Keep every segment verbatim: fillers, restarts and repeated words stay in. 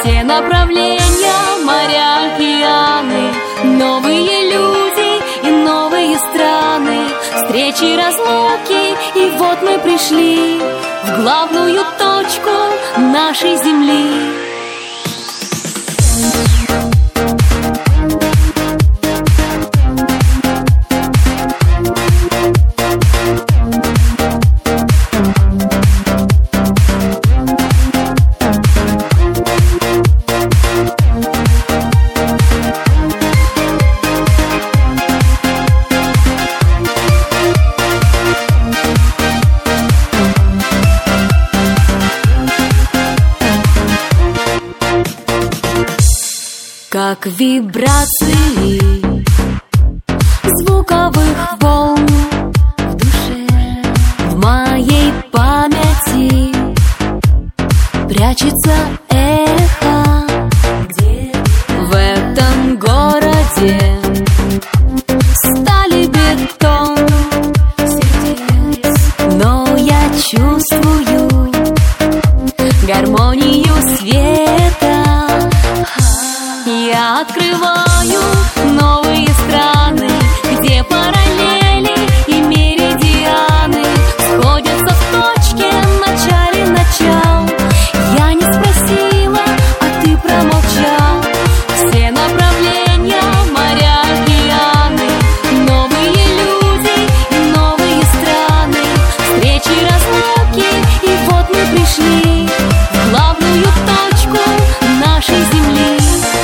Все направления, моря, океаны, новые люди и новые страны, встречи, разлуки, и вот мы пришли в главную точку нашей земли. Как вибрации звуковых волн в душе, в моей памяти прячется эхо, где в этом городе стали бетон сердец, но я чувствую гармонию света. Я открываю новые страны, где параллели и меридианы сходятся в точке начале начал. Я не спросила, а ты промолчал. Все направления, моря, океаны, новые люди и новые страны, встречи, разлуки, и вот мы пришли в главную точку нашей земли.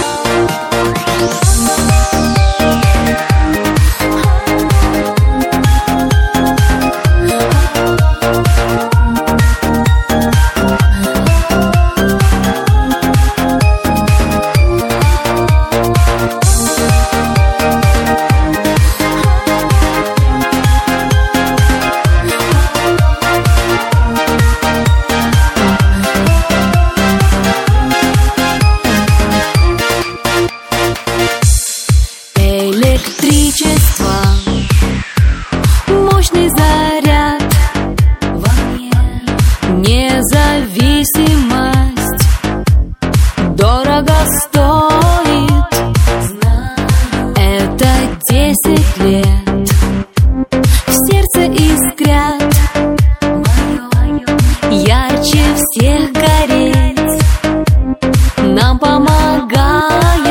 Электричество, мощный заряд во мне, независимость дорого стоит. Знаю, это десять лет в сердце искрят, ярче всех гореть нам помогая.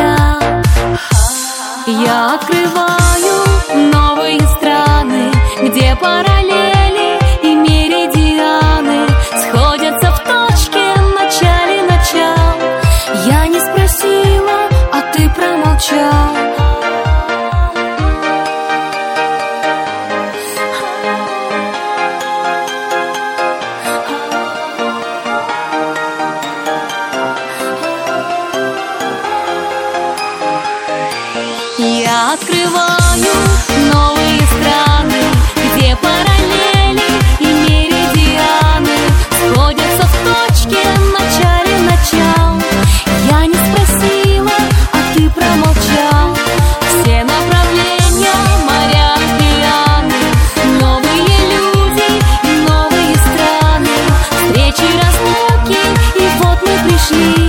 Я открываю новые страны, где параллели и меридианы сходятся в точке начале начал. Я не спросила, а ты промолчал. Я открываю новые страны, где параллели и меридианы сходятся в точке начале начал. Я не спросила, а ты промолчал. Все направления, моря, океаны, новые люди и новые страны, встречи, разлуки, и вот мы пришли